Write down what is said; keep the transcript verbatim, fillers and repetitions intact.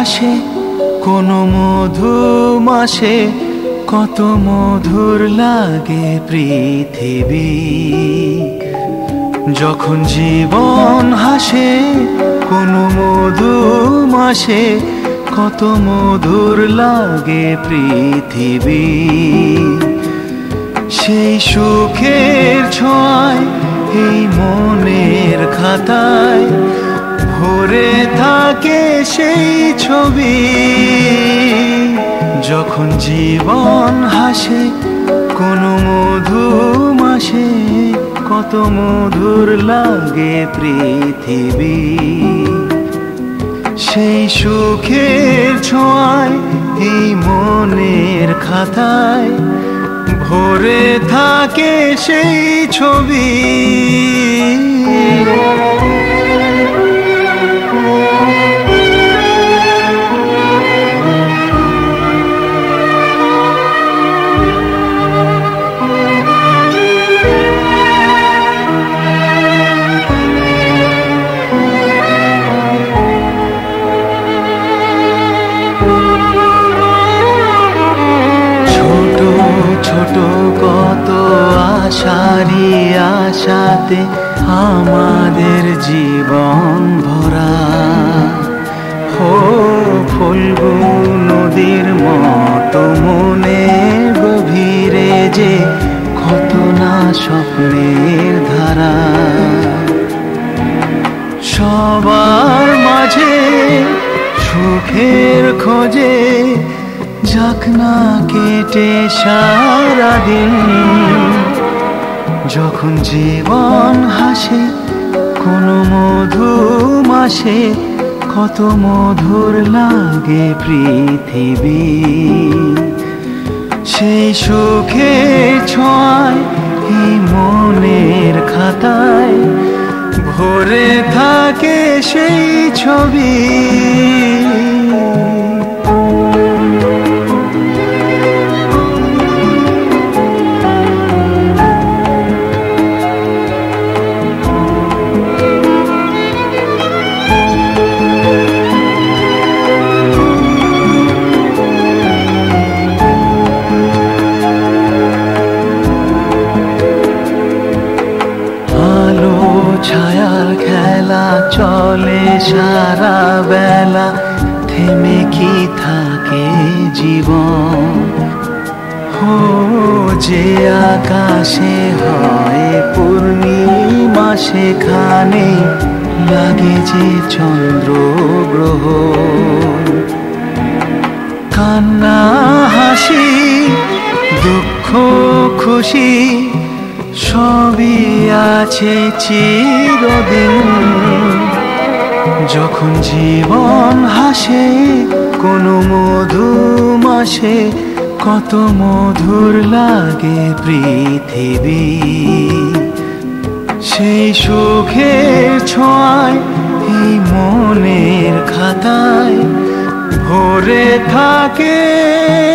হাসে কোনো মধু মাসে, কত মধুর লাগে পৃথিবী। যখন জীবন হাসে কোনো মধু মাসে, কত মধুর লাগে পৃথিবী। সেই সুখের ছোঁয়ায় এই মনের খাতায় ভরে থাকে সেই ছবি। যখন জীবন হাসে কোনো মধু মাসে, কত মধুর লাগে পৃথিবী। সেই সুখের ছোঁয়ায় এই মনের খাতায় ভরে থাকে সেই ছবি। ছোট কত আশারি আশাতে আমাদের জীবন ভরা। হো ফলগু নদীর মতো মনে গভীরে যে কত না স্বপ্নের ধারা। সবার মাঝে সুখের খোঁজে যাক না কেটে সারাদিন। যখন জীবন হাসে কোনো মধু মাসে, কত মধুর লাগে পৃথিবী। সেই সুখের ছোঁয়ায় এই মনের খাতায় ভরে থাকে সেই ছবি। ছায়ার খেলা চলে সারা বেলা, থেমে কি থাকে জীবন। হো যে আকাশে হয় পূর্ণিমা, সেখানে লাগে যে চন্দ্র গ্রহ। কান্না হাসি দুঃখ খুশি সবই আছে চিরদিন। যখন জীবন হাসে কোনো মধু মাসে, কত মধুর লাগে পৃথিবী। সেই সুখের ছোঁয়ায় এই মনের খাতায় ভরে থাকে